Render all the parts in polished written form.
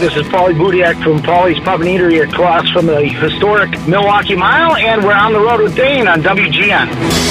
This is Paulie Budiak from Paulie's Pub and Eatery across from the historic Milwaukee Mile, and we're on the road with Dane on WGN.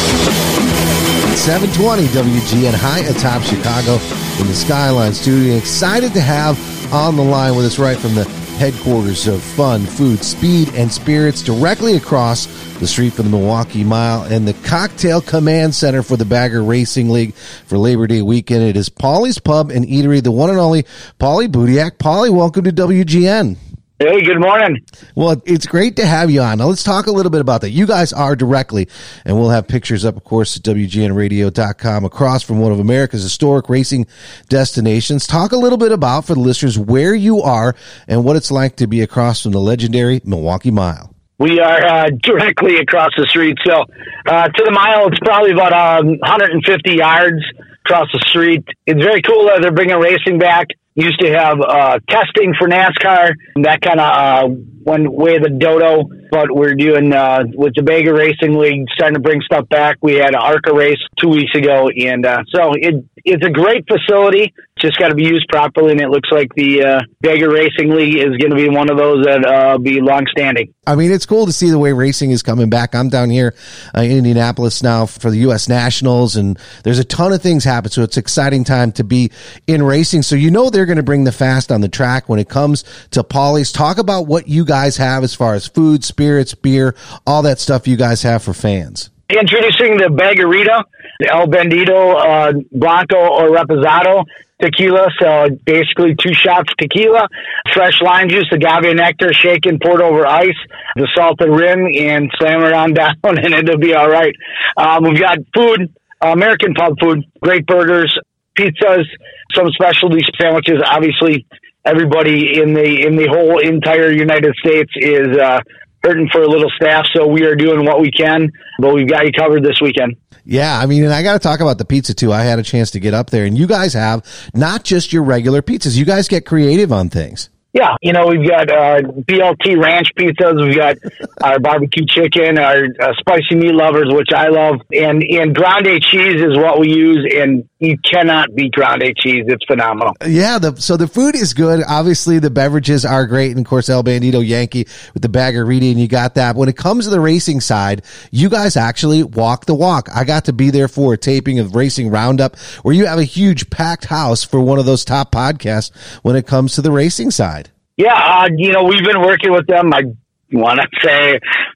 720 WGN high atop Chicago in the Skyline Studio. Excited to have on the line with us right from the headquarters of Fun, Food, Speed, and Spirits directly across the street from the Milwaukee Mile and the Cocktail Command Center for the Bagger Racing League for Labor Day weekend. It is Paulie's Pub and Eatery, the one and only Paulie Budiak. Paulie, welcome to WGN. Hey, good morning. Well, it's great to have you on. Now, let's talk a little bit about that. You guys are directly, and we'll have pictures up, of course, at WGNradio.com across from one of America's historic racing destinations. Talk a little bit about, for the listeners, where you are and what it's like to be across from the legendary Milwaukee Mile. We are directly across the street. So to the mile, it's probably about 150 yards across the street. It's very cool that they're bringing racing back. Used to have testing for NASCAR, and that kind of went way the dodo. But we're doing, with the Bagger Racing League, starting to bring stuff back. We had an ARCA race 2 weeks ago, and so it's a great facility. Just got to be used properly, and it looks like the Bagger Racing League is going to be one of those that be long-standing. I mean, it's cool to see the way racing is coming back. I'm down here in Indianapolis now for the U.S. Nationals, and there's a ton of things happen, so it's an exciting time to be in racing. So you know they're going to bring the fast on the track when it comes to Paulie's. Talk about what you guys have as far as food, spirits, beer, all that stuff you guys have for fans. Introducing the Baggerita, the El Bandito Blanco or Reposado tequila. So basically 2 shots tequila, fresh lime juice, agave nectar, shaken, poured over ice, the salted rim, and slam it on down, and it'll be all right. We've got food, American pub food, great burgers, pizzas, some specialty sandwiches. Obviously, everybody in the whole entire United States is hurting for a little staff, so we are doing what we can, but we've got you covered this weekend. Yeah, I mean, and I got to talk about the pizza, too. I had a chance to get up there, and you guys have not just your regular pizzas. You guys get creative on things. Yeah, you know, we've got BLT ranch pizzas, we've got our barbecue chicken, our spicy meat lovers, which I love, and grande cheese is what we use, and you cannot beat grande cheese. It's phenomenal. Yeah, so the food is good. Obviously, the beverages are great, and of course, El Bandito Yankee with the Baggerita, and you got that. When it comes to the racing side, you guys actually walk the walk. I got to be there for a taping of Racing Roundup, where you have a huge packed house for one of those top podcasts when it comes to the racing side. Yeah, you know, we've been working with them, I want to say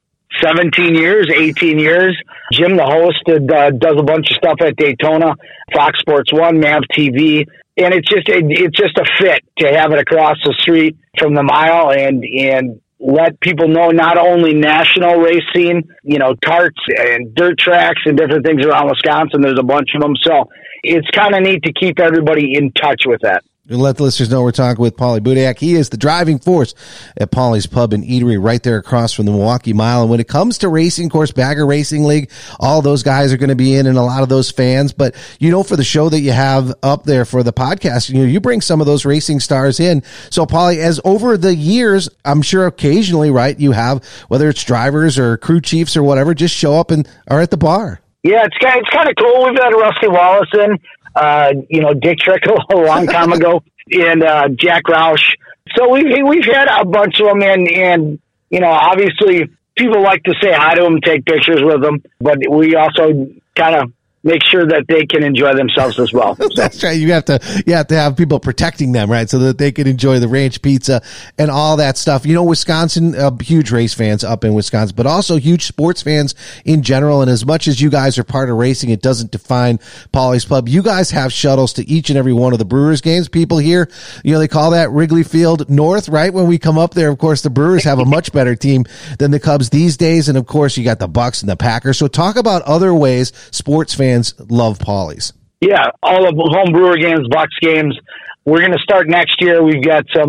17 years, 18 years. Jim, the host, does a bunch of stuff at Daytona, Fox Sports 1, MAV TV, and it's just a fit to have it across the street from the mile and let people know not only national race scene, you know, karts and dirt tracks and different things around Wisconsin. There's a bunch of them. So it's kind of neat to keep everybody in touch with that. And let the listeners know we're talking with Paulie Budiak. He is the driving force at Paulie's Pub and Eatery right there across from the Milwaukee Mile. And when it comes to racing, of course, Bagger Racing League, all those guys are going to be in and a lot of those fans. But, you know, for the show that you have up there for the podcast, you know, you bring some of those racing stars in. So, Paulie, as over the years, I'm sure occasionally, right, you have, whether it's drivers or crew chiefs or whatever, just show up and are at the bar. Yeah, it's kind of cool. We've had Rusty Wallace in. You know, Dick Trickle a long time ago, and Jack Roush. So we've had a bunch of them, and you know, obviously people like to say hi to them, take pictures with them, but we also kind of make sure that they can enjoy themselves as well. So. That's right. You have to have people protecting them, right? So that they can enjoy the ranch pizza and all that stuff. You know, Wisconsin, huge race fans up in Wisconsin, but also huge sports fans in general. And as much as you guys are part of racing, it doesn't define Paulie's Pub. You guys have shuttles to each and every one of the Brewers games. People here, you know, they call that Wrigley Field North, right? When we come up there, of course, the Brewers have a much better team than the Cubs these days. And of course, you got the Bucks and the Packers. So talk about other ways sports fans love Paulie's. Yeah, all of the home Brewer games, Bucks games. We're going to start next year. We've got some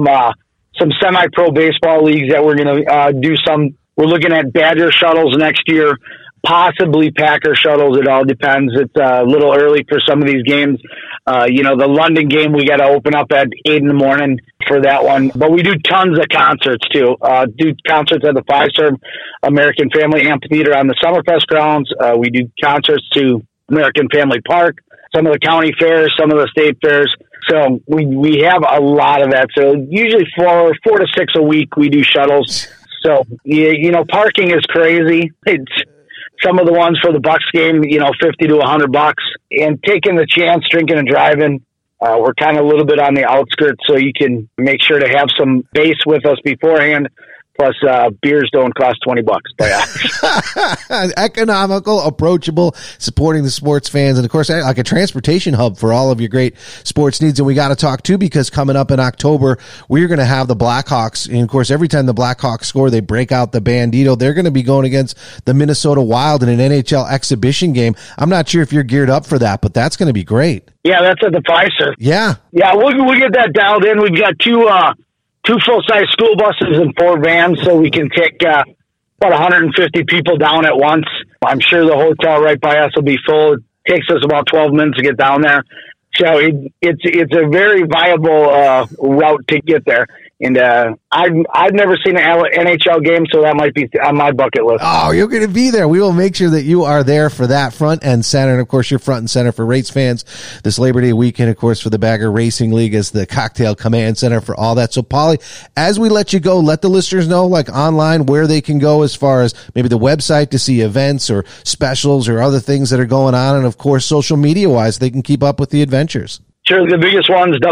semi-pro baseball leagues that we're going to do some. We're looking at Badger shuttles next year, possibly Packer shuttles. It all depends. It's a little early for some of these games. You know, the London game, we got to open up at 8 in the morning for that one. But we do tons of concerts, too. Do concerts at the Fiserv American Family Amphitheater on the Summerfest grounds. We do concerts to American Family Park, some of the county fairs, some of the state fairs. So we have a lot of that. So usually 4 to 6 a week we do shuttles. So, parking is crazy. It's some of the ones for the Bucks game, $50 to $100, and taking the chance, drinking and driving. We're kind of a little bit on the outskirts, so you can make sure to have some base with us beforehand. Plus, beers don't cost $20. But yeah. Economical, approachable, supporting the sports fans, and of course, like a transportation hub for all of your great sports needs. And we got to talk too, because coming up in October, we're going to have the Blackhawks. And of course, every time the Blackhawks score, they break out the Bandito. They're going to be going against the Minnesota Wild in an NHL exhibition game. I'm not sure if you're geared up for that, but that's going to be great. Yeah, that's at the Pfizer. Yeah, we'll get that dialed in. We've got two full-size school buses and 4 vans, so we can take about 150 people down at once. I'm sure the hotel right by us will be full. It takes us about 12 minutes to get down there. So it's a very viable route to get there. And I've never seen an NHL game, so that might be on my bucket list. Oh, you're going to be there. We will make sure that you are there for that, front and center. And, of course, you're front and center for race fans this Labor Day weekend, of course, for the Bagger Racing League as the Cocktail Command Center for all that. So, Paulie, as we let you go, let the listeners know, like online, where they can go as far as maybe the website to see events or specials or other things that are going on. And, of course, social media-wise, they can keep up with the adventures. Sure, the biggest one is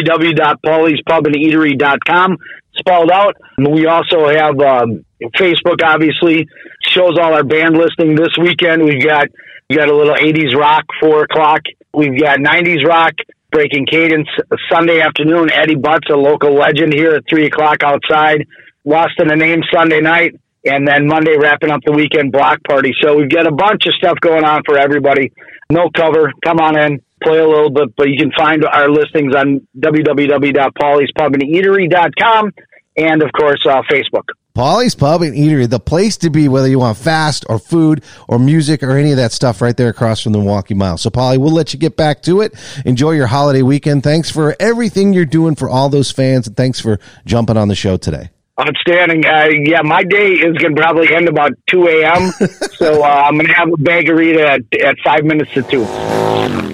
www.pauliespubandeatery.com, spelled out. We also have Facebook, obviously, shows all our band listing this weekend. We got a little 80s rock, 4 o'clock. We've got 90s rock, Breaking Cadence, Sunday afternoon. Eddie Butts, a local legend, here at 3 o'clock outside. Lost in a Name Sunday night. And then Monday, wrapping up the weekend, Block Party. So we've got a bunch of stuff going on for everybody. No cover. Come on in. Play a little bit, but you can find our listings on www.pauliespubandeatery.com and, of course, Facebook. Paulie's Pub and Eatery, the place to be, whether you want fast or food or music or any of that stuff, right there across from the Milwaukee Mile. So, Paulie, we'll let you get back to it. Enjoy your holiday weekend. Thanks for everything you're doing for all those fans, and thanks for jumping on the show today. Outstanding. My day is going to probably end about 2 a.m., so I'm going to have a Baggerita at 5 minutes to 2.